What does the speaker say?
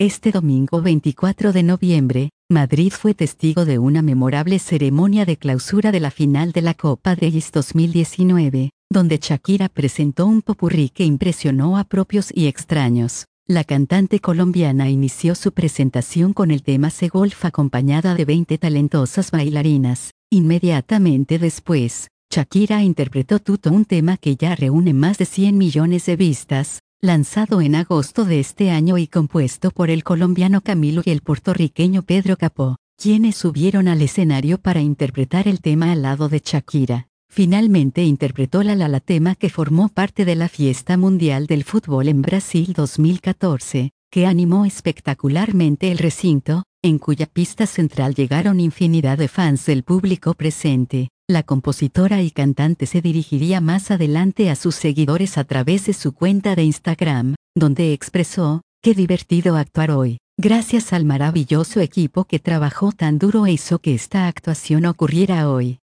Este domingo 24 de noviembre, Madrid fue testigo de una memorable ceremonia de clausura de la final de la Copa Davis 2019, donde Shakira presentó un popurrí que impresionó a propios y extraños. La cantante colombiana inició su presentación con el tema Se Golf acompañada de 20 talentosas bailarinas. Inmediatamente después, Shakira interpretó Tuto, un tema que ya reúne más de 100 millones de vistas, lanzado en agosto de este año y compuesto por el colombiano Camilo y el puertorriqueño Pedro Capó, quienes subieron al escenario para interpretar el tema al lado de Shakira. Finalmente interpretó La tema que formó parte de la Fiesta Mundial del Fútbol en Brasil 2014, que animó espectacularmente el recinto, en cuya pista central llegaron infinidad de fans del público presente. La compositora y cantante se dirigiría más adelante a sus seguidores a través de su cuenta de Instagram, donde expresó: "Qué divertido actuar hoy. Gracias al maravilloso equipo que trabajó tan duro e hizo que esta actuación ocurriera hoy".